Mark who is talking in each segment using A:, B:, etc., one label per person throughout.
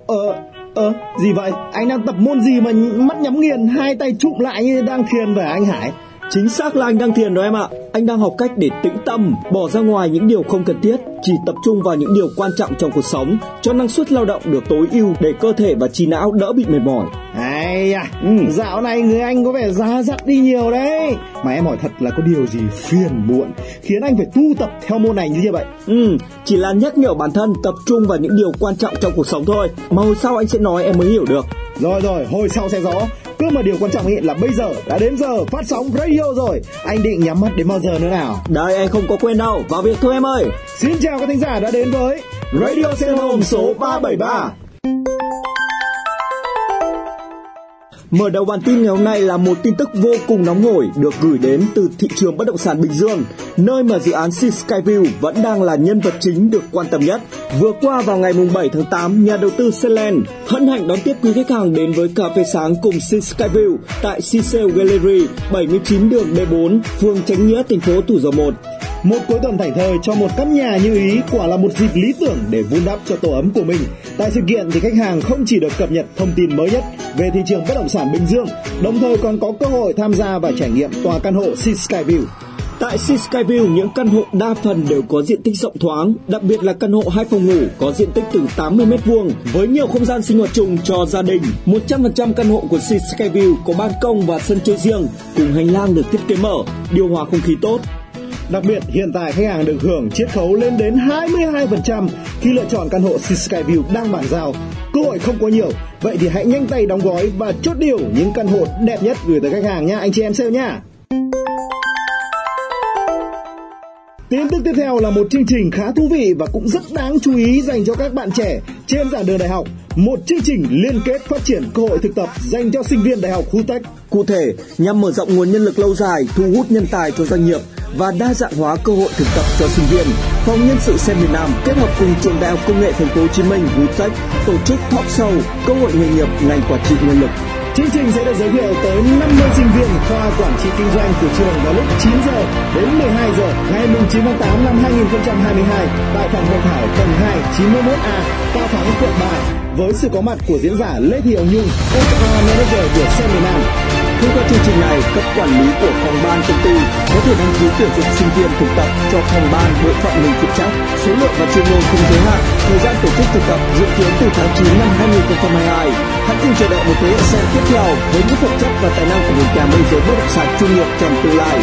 A: Gì vậy? Anh đang tập môn gì mà mắt nhắm nghiền, hai tay chụm lại như đang thiền vậy anh Hải?
B: Chính xác là anh đang thiền rồi em ạ. Anh đang học cách để tĩnh tâm, bỏ ra ngoài những điều không cần thiết, chỉ tập trung vào những điều quan trọng trong cuộc sống, cho năng suất lao động được tối ưu để cơ thể và trí não đỡ bị mệt mỏi.
A: Dạo này người anh có vẻ già dặn đi nhiều đấy. Mà em hỏi thật là có điều gì phiền muộn khiến anh phải tu tập theo môn này như vậy?
B: Chỉ là nhắc nhở bản thân tập trung vào những điều quan trọng trong cuộc sống thôi. Mà hồi sau anh sẽ nói em mới hiểu được.
A: Rồi, hồi sau sẽ rõ. Cứ mà điều quan trọng là bây giờ đã đến giờ phát sóng radio rồi. Anh định nhắm mắt đến bao giờ nữa nào?
B: Đây, anh không có quên đâu. Vào việc thôi em ơi.
A: Xin chào các thính giả đã đến với Radio Sen Home số 373.
B: Mở đầu bản tin ngày hôm nay là một tin tức vô cùng nóng hổi được gửi đến từ thị trường bất động sản Bình Dương, nơi mà dự án Sea Skyview vẫn đang là nhân vật chính được quan tâm nhất. Vừa qua vào ngày 7 tháng 8, nhà đầu tư Selen hân hạnh đón tiếp quý khách hàng đến với cà phê sáng cùng Sea Skyview tại Cecil Gallery, 79 đường D4, phường Chánh Nghĩa, thành phố Thủ Dầu Một.
A: Một cuối tuần thảnh thơi cho một căn nhà như ý quả là một dịp lý tưởng để vun đắp cho tổ ấm của mình. Tại sự kiện thì khách hàng không chỉ được cập nhật thông tin mới nhất về thị trường bất động sản Bình Dương, đồng thời còn có cơ hội tham gia và trải nghiệm tòa căn hộ Sea Skyview.
B: Tại Sea Skyview, những căn hộ đa phần đều có diện tích rộng thoáng, đặc biệt là căn hộ 2 phòng ngủ có diện tích từ 80 m2 với nhiều không gian sinh hoạt chung cho gia đình. 100% căn hộ của Sea Skyview có ban công và sân chơi riêng, cùng hành lang được thiết kế mở, điều hòa không khí tốt.
A: Đặc biệt, hiện tại khách hàng được hưởng chiết khấu lên đến 22% khi lựa chọn căn hộ Sea Skyview đang bàn giao. Cơ hội không có nhiều, vậy thì hãy nhanh tay đóng gói và chốt deal những căn hộ đẹp nhất gửi tới khách hàng nha anh chị em sale nha. Tin tức tiếp theo là một chương trình khá thú vị và cũng rất đáng chú ý dành cho các bạn trẻ trên giảng đường đại học. Một chương trình liên kết phát triển cơ hội thực tập dành cho sinh viên đại học khu Tech.
B: Cụ thể, nhằm mở rộng nguồn nhân lực lâu dài, thu hút nhân tài cho doanh nghiệp và đa dạng hóa cơ hội thực tập cho sinh viên, Phòng Nhân sự Sen miền Nam kết hợp cùng Trường Đại học Công nghệ Thành phố Hồ Chí Minh (UTech) tổ chức talk show cơ hội nghề nghiệp ngành quản trị nhân lực.
A: Chương trình sẽ được giới thiệu tới 50 sinh viên khoa quản trị kinh doanh của trường vào lúc 9 giờ đến 12 giờ ngày 9 tháng 8 năm 2022 tại phòng hội thảo tầng 2 91A, Cao Thắng, quận 3 với sự có mặt của diễn giả Lê Thị Hồng Nhung, HR Manager của Sen miền Nam.
B: Thông qua chương trình này, các quản lý của phòng ban công ty có thể đăng ký tuyển dụng sinh viên thực tập cho phòng ban bộ phận mình phụ trách. Số lượng và chuyên môn không giới hạn. Thời gian tổ chức thực tập dự kiến từ tháng 9 năm 2022. Hãy cùng chờ đợi một thế hệ Sen tiếp theo với những phẩm chất và tài năng của một nhà môi giới bất động sản chuyên nghiệp trong tương lai.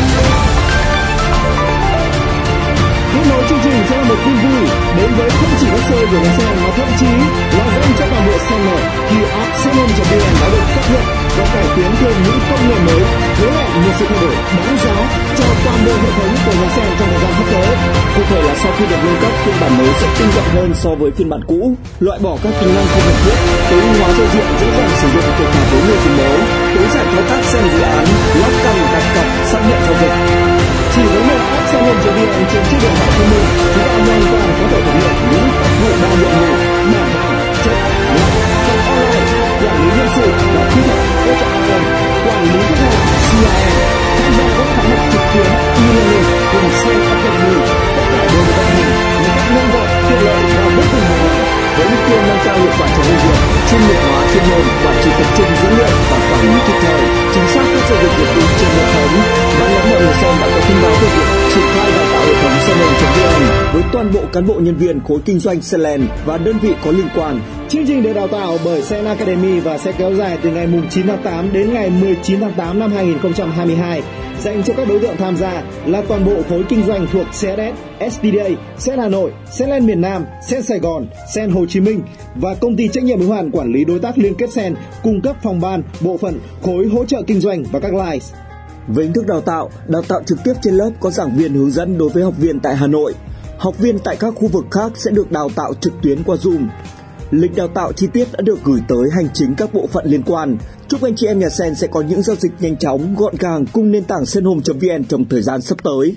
A: Tiếp nối chương trình sẽ là một tin vui đến với không chỉ các sale của nhà Sen mà thậm chí là dành cho toàn bộ seller khi app senhome.vn đã được cập nhật và cải tiến thêm những công nghệ mới, hứa hẹn một sự thay đổi đáng giá cho toàn bộ hệ thống của nhà Sen trong thời gian sắp tới.
B: Cụ thể là sau khi được nâng cấp, phiên bản mới sẽ tinh gọn hơn so với phiên bản cũ, loại bỏ các tính năng không cần thiết, tối ưu hóa giao diện dễ dàng sử dụng kể cả với người dùng mới, tối giản thao tác xem dự án, lắp cam đặt cọc, xác nhận giao dịch.
A: Chỉ với một app senhome.vn trên chiếc điện thoại thông minh, chúng ta hoàn toàn có thể thực hiện những tác vụ đa nhiệm vụ, đảm bảo check, lọc, check online, quản lý nhân sự và kỹ thuật HR, quản lý khách hàng CRM, tham gia các khóa học trực tuyến e-learning cùng Sen Academy, tất cả đều được vận hành một cách nhanh gọn, tiện lợi và vô cùng hiệu quả.
B: Với mục tiêu nâng cao hiệu quả trong công việc, chuyên nghiệp hóa chuyên môn, quản trị tập trung dữ liệu và quản lý kịp thời, chính xác các giao dịch điện tử trên hệ thống. Ban lãnh đạo Sen đã có thông báo về việc triển khai đào tạo hệ thống senhome.vn với toàn bộ cán bộ nhân viên khối kinh doanh Selen và đơn vị có liên quan.
A: Chương trình được đào tạo bởi Sen Academy và sẽ kéo dài từ ngày 9 tháng 8 đến ngày 19 tháng 8 năm 2022. Dành cho các đối tượng tham gia là toàn bộ khối kinh doanh thuộc CSS, STDA, Sen Hà Nội, Sen miền Nam, Sen Sài Gòn, Sen Hồ Chí Minh và công ty trách nhiệm hữu hạn quản lý đối tác liên kết Sen cung cấp phòng ban, bộ phận, khối hỗ trợ kinh doanh và các lines.
B: Về hình thức đào tạo trực tiếp trên lớp có giảng viên hướng dẫn đối với học viên tại Hà Nội. Học viên tại các khu vực khác sẽ được đào tạo trực tuyến qua Zoom. Lịch đào tạo chi tiết đã được gửi tới hành chính các bộ phận liên quan. Chúc anh chị em nhà Sen sẽ có những giao dịch nhanh chóng, gọn gàng cùng nền tảng senhome.vn trong thời gian sắp tới.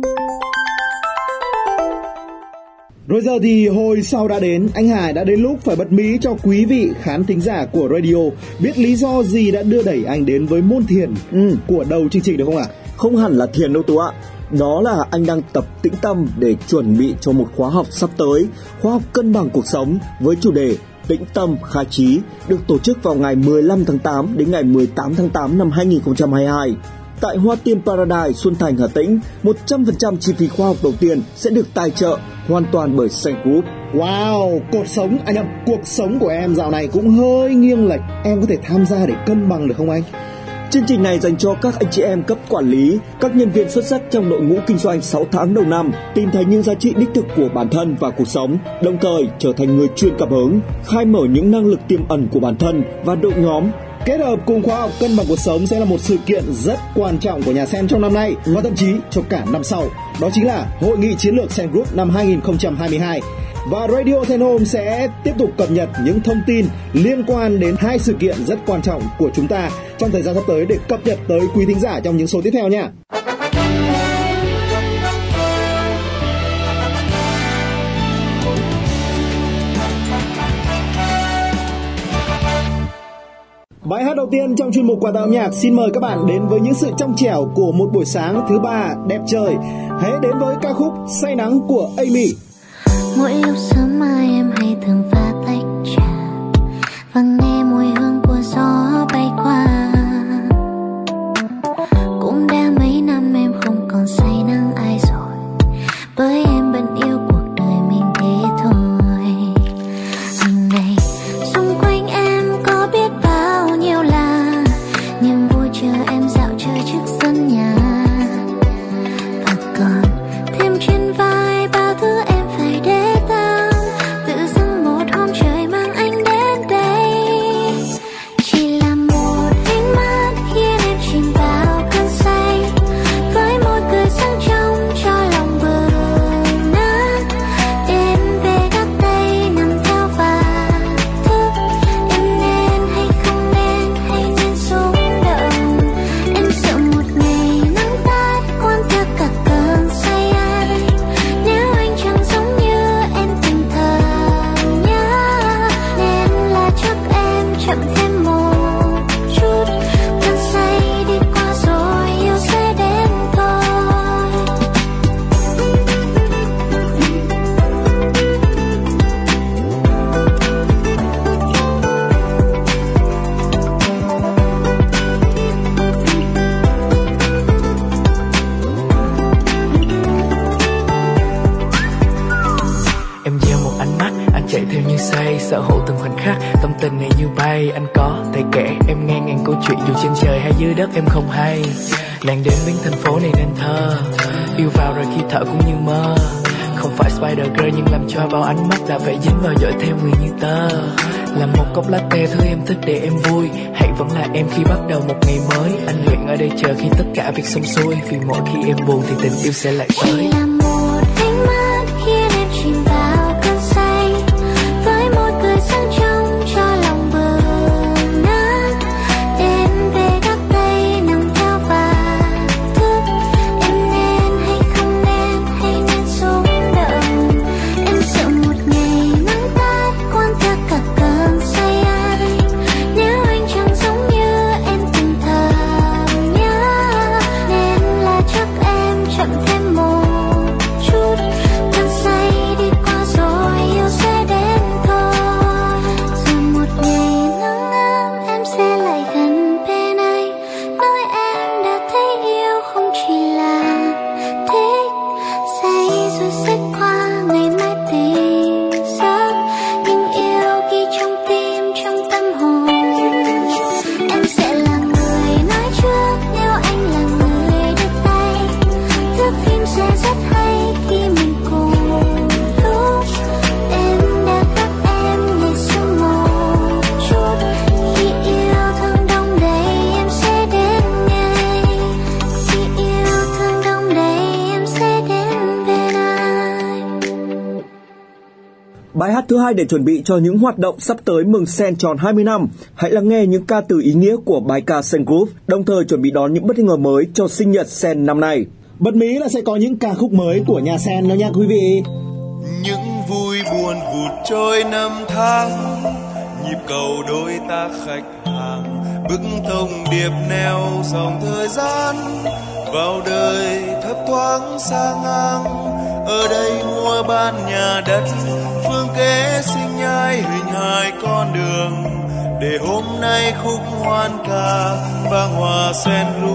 A: Rồi giờ thì hồi sau đã đến, anh Hải đã đến lúc phải bật mí cho quý vị khán thính giả của radio biết lý do gì đã đưa đẩy anh đến với môn thiền của đầu chương trình được không ạ?
B: Không hẳn là thiền đâu Tú ạ. Đó là anh đang tập tĩnh tâm để chuẩn bị cho một khóa học sắp tới, khóa học cân bằng cuộc sống với chủ đề Tĩnh Tâm Khai Trí được tổ chức vào ngày 15 tháng 8 đến ngày 18 tháng 8 năm 2022. Tại Hoa Tiên Paradise, Xuân Thành, Hà Tĩnh, 100% chi phí khoa học đầu tiên sẽ được tài trợ hoàn toàn bởi Sen Group.
A: Wow, cuộc sống của em dạo này cũng hơi nghiêng lệch. Em có thể tham gia để cân bằng được không anh?
B: Chương trình này dành cho các anh chị em cấp quản lý, các nhân viên xuất sắc trong đội ngũ kinh doanh 6 tháng đầu năm, tìm thấy những giá trị đích thực của bản thân và cuộc sống, đồng thời trở thành người truyền cảm hứng, khai mở những năng lực tiềm ẩn của bản thân và đội nhóm.
A: Kết hợp cùng khóa học cân bằng cuộc sống sẽ là một sự kiện rất quan trọng của nhà Sen trong năm nay và thậm chí cho cả năm sau. Đó chính là Hội nghị Chiến lược Sen Group năm 2022. Và Radio Sen Home sẽ tiếp tục cập nhật những thông tin liên quan đến hai sự kiện rất quan trọng của chúng ta trong thời gian sắp tới để cập nhật tới quý thính giả trong những số tiếp theo nha. Bài hát đầu tiên trong chuyên mục quà tặng âm nhạc xin mời các bạn đến với những sự trong trẻo của một buổi sáng thứ ba đẹp trời. Hãy đến với ca khúc Say Nắng của Amy.
C: Mỗi lúc sớm mai em hay thường pha tách trà và nghe mùi hương của gió bay qua. Cũng đã mấy năm em không còn say nắng ai rồi, bởi em bận yêu cuộc đời mình thế thôi. Hàng ngày xung quanh em có biết bao nhiêu là niềm vui chờ em dạo chơi trước sân nhà, và còn thêm trên vai bao thứ em phải để tâm. Tự dưng một hôm trời mang anh đến đây, chỉ là một ánh mắt khiến em chìm vào cơn say, với môi cười sáng trong cho lòng bừng nát. Đêm về gác tay nằm theo và thức, em nên hay không nên, hay nên xúc động. Em sợ một ngày nắng tắt cuốn theo cả cơn say ai, nếu anh chẳng giống như em từng thầm nhớ. Nên là chắc em chậm thêm một chút, cơn say đi qua rồi yêu sẽ đến thôi.
D: Em gieo một ánh mắt, anh chạy theo như say, sở hữu từng khoảnh khắc, tâm tình này như bay. Anh có thể kể em nghe ngàn câu chuyện dù trên trời hay dưới đất em không hay. Nàng đến biến thành phố này nên thơ, yêu vào rồi khi thở cũng như mơ. Không phải Spider Girl nhưng làm cho bao ánh mắt đã phải dính vào dõi theo người như tơ. Là một cốc latte thứ em thích để em vui, hãy vẫn là em khi bắt đầu một ngày mới. Anh nguyện ở đây chờ khi tất cả việc xong xuôi, vì mỗi khi em buồn thì tình yêu sẽ lại tới.
C: Chỉ là một ánh mắt khiến em chìm vào cơn say, với môi cười sáng trong cho lòng bừng nát. Đêm về gác tay nằm theo và thức, em nên hay không nên, hay nên xúc động. Em sợ một ngày nắng tắt cuốn theo cả cơn say ai, nếu anh chẳng giống như em từng thầm nhớ. Nên là chắc em chậm thêm một chút, cơn say đi qua rồi yêu sẽ đến thôi. Rồi một ngày nắng ấm em sẽ lại gần bên anh, nói em đã thấy yêu không chỉ là thích. Say rồi sẽ qua ngày mai tỉnh giấc, nhưng yêu ghi trong tim trong tâm hồn. Em sẽ là người nói trước nếu anh là người đưa tay, thước phim sẽ rất hay khi mình cùng lúc. Em đã khác em ngày xưa một chút, khi yêu thương đông đầy em sẽ đến ngay, khi yêu thương đông đầy em sẽ đến bên anh.
B: Bài hát thứ hai để chuẩn bị cho những hoạt động sắp tới mừng Sen tròn 20 năm, hãy lắng nghe những ca từ ý nghĩa của bài ca Sen Group, đồng thời chuẩn bị đón những bất ngờ mới cho sinh nhật Sen năm nay.
A: Bật mí là sẽ có những ca khúc mới của nhà Sen đó nha quý vị.
E: Những vui buồn vụt trôi năm tháng, nhịp cầu đôi ta khách hàng, bức thông điệp neo dòng thời gian vào đời thấp thoáng xa ngang. Ở đây mua bán nhà đất, phương kế sinh nhai hình hài con đường, để hôm nay khúc hoan ca vang hòa sen ru.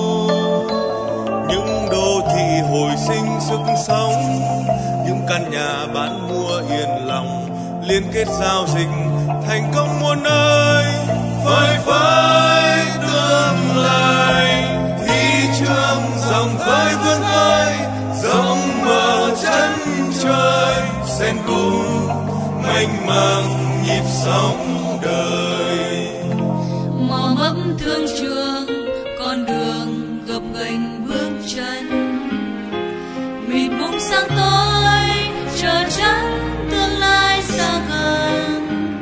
E: Những đô thị hồi sinh sức sống, những căn nhà bán mua yên lòng, liên kết giao dịch thành công muôn nơi. Phơi phới tương lai, thị trường dòng khơi vươn khơi, rộng mở chân trời, sen cùng mênh mang nhịp sống đời.
F: Mò mẫm thương trường, con đường gập ghềnh bước chân, mịt mùng sáng tối chờ chắc tương lai xa gần.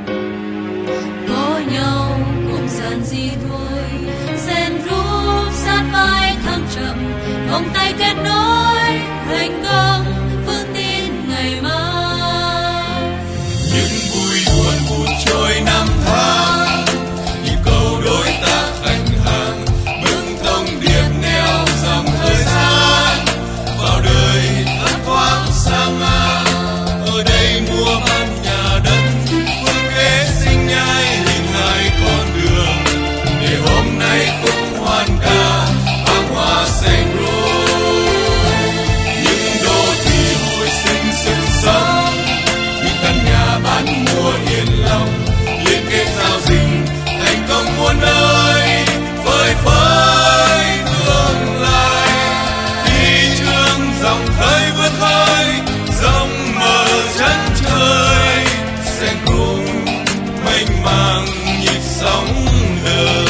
F: Có nhau cùng dần gì thôi, sen rút sát vai thăng trầm, vòng tay kết nối thành công vững tin ngày mai.
E: Những vui buồn vụt trôi năm tháng, nhịp cầu đối tác khách hàng, bức thông điệp neo dòng thời gian vào đời thất thoáng sang ngang. Ở đây mua bán nhà đất, phương kế sinh nhai hình hài con đường, để hôm nay cũng hoan ca vang hoa sen rô. Những đô thị hồi sinh sức sống, những căn nhà bán mua yên lòng, liên kết giao dịch thành công muôn nơi. Phơi phới tương lai, thị trường dòng khơi vươn khơi, rộng mở chân trời, sen cùng mênh mang nhịp sống đời.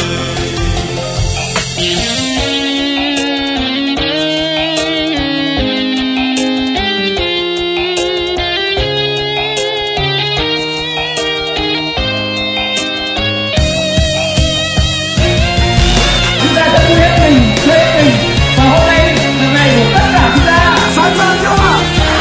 G: Chúng ta sẽ quyết mình, thuê mình, và hôm nay là ngày của tất cả chúng ta. Sẵn sàng chưa ạ?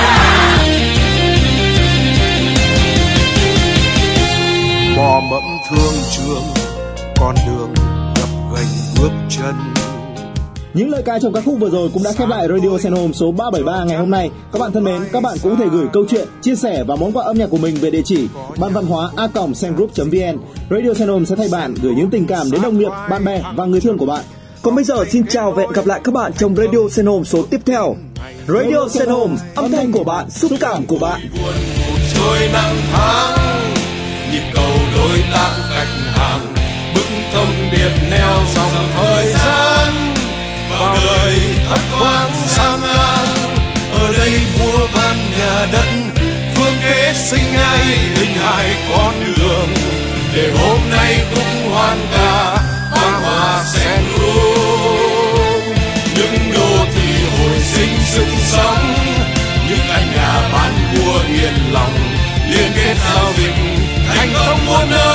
E: Mò mẫm thương trường, con đường gập ghềnh bước chân.
B: Những lời ca trong ca khúc vừa rồi cũng đã khép lại Radio Sen Home số 373 ngày hôm nay. Các bạn thân mến, các bạn cũng có thể gửi câu chuyện, chia sẻ và món quà âm nhạc của mình về địa chỉ banvanhoa@sengroup.vn. Radio Sen Home sẽ thay bạn gửi những tình cảm đến đồng nghiệp, bạn bè và người thương của bạn. Còn bây giờ xin chào và hẹn gặp lại các bạn trong Radio Sen Home số tiếp theo. Radio Sen Home, âm thanh của bạn, xúc cảm của bạn.
E: Buồn vụt trôi năm tháng, nhịp cầu đối tác khách hàng, bức thông điệp neo dòng thời gian vào đời thất thoáng sang ngang. Ở đây mua bán nhà đất, phương kế sinh nhai hình hài con đường, để hôm nay cũng hoan ca vang hòa sen ru. Những đô thị hồi sinh sức sống, những căn nhà bán mua yên lòng, liên kết giao dịch thành công muôn nơi.